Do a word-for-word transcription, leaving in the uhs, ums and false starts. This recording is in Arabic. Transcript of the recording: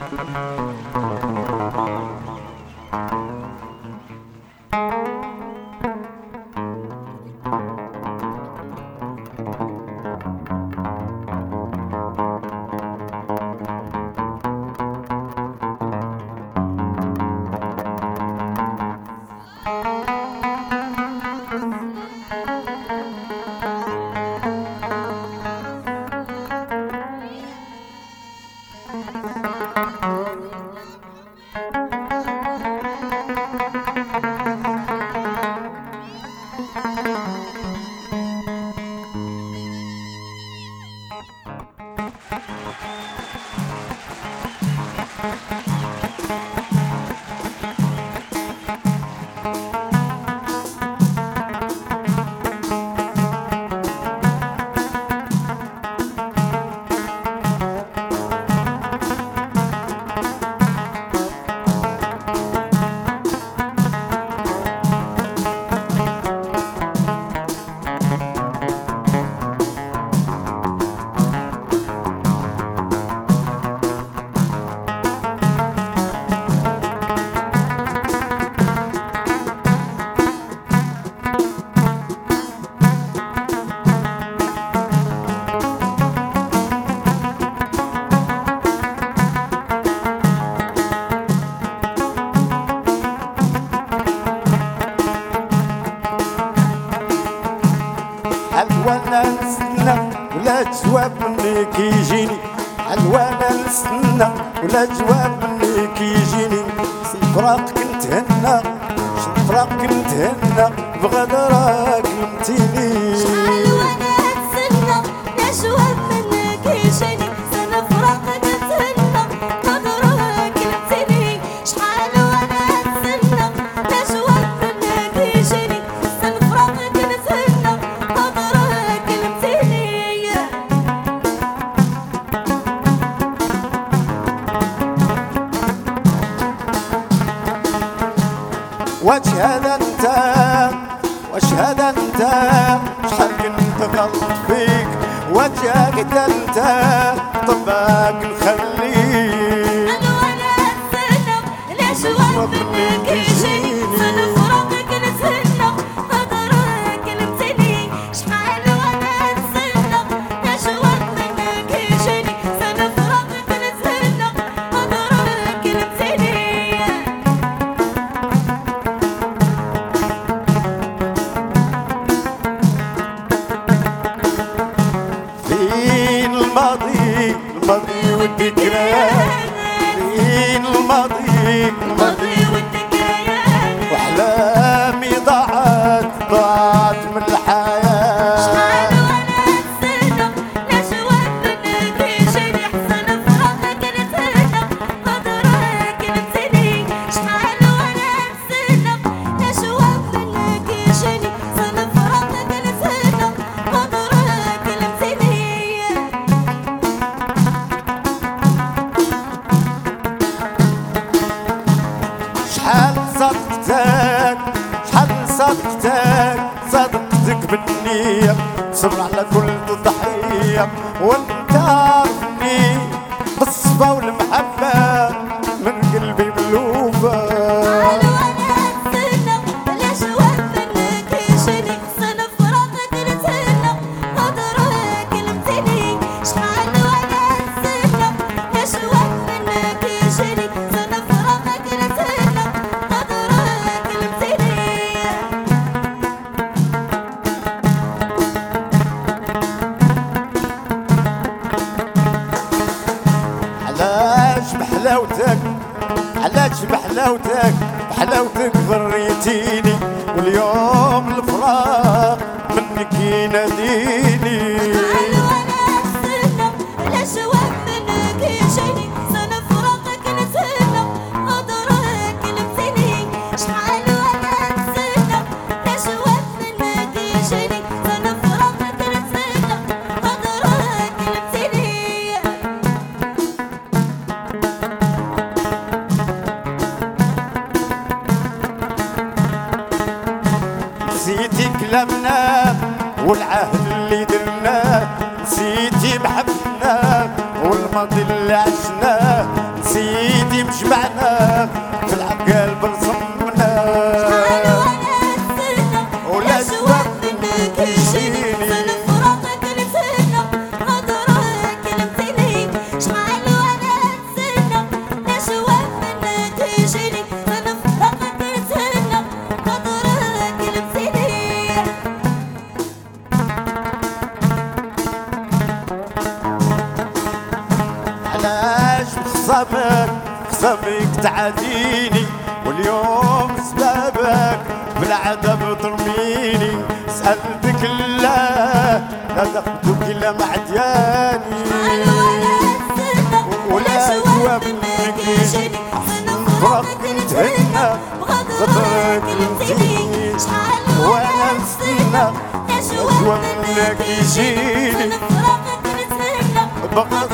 وانا نستنى ولا جواب منك يجيني، وانا نستنى ولا جواب منك يجيني. فراقك نتهنى فراقك نتهنى بغدرك لمتيني. شحال وانا نتسنى لا جواب منك يجيني، سنة فراقك نتهنى بغدرك لمتيني. شحال وانا نتسنى لا جواب منك يجيني، سنة فراقك نتهنى بغدرك لمتيني. واشهد انت واشهد انت شحال كنت غلط فيك، وجهك انت طباك نخليك. انا وانا نتسنى لا جواب منك يجيني، سنة فراقك نتهنى بغدرك لمتيني. شحال وانا نتسنى لا جواب منك يجيني، سنة فراقك نتهنى بغدرك لمتيني. فين الماضي الماضي والذكريات، فين الماضي الماضي والذكريات، واحلامي ضاعت ضاعت من الحياه. شحال وانا نتسنى لا جواب منك يجيني، سنة فراقك نتهنى بغدرك لمتيني. شحال وانا نتسنى لا جواب منك يجيني، سنة فراقك نتهنى بغدرك لمتيني. شحال صدقتك شحال صدقتك صدقتك بالنية، صبر على كل تضحية وانت عارفني بالصفا والمحبة من قلبي ملوفة. شحال وانا نتسنى لا جواب منك يجيني، سنة فراقك نتهنى بغدرك لمتيني. شحال وانا نتسنى لا جواب منك يجيني، سنة فراقك نتهنى بغدرك لمتيني. علاش بحلاوتك علاش بحلاوتك بحلاوتك غريتيني، واليوم الفراق منك يناديني. شحال وانا نتسنى لا جواب منك يجيني، سنة فراقك نتهنى بغدرك لمتيني. شحال وانا نتسنى لا جواب منك يجيني، سنة فراقك نتهنى بغدرك لمتيني. نسيتي كلامنا والعهد اللي درناه، نسيتي محبتنا والماضي اللي عشناه، نسيتي سببك تعاديني واليوم سببك بالعذاب ترميني سألتك لا لا تاخدوك إلا معدياني ولا جواب منك يجيني نفرقك نتهنى بغدرك نمتيني وانا نستنى جواب منك يجيني بغدرك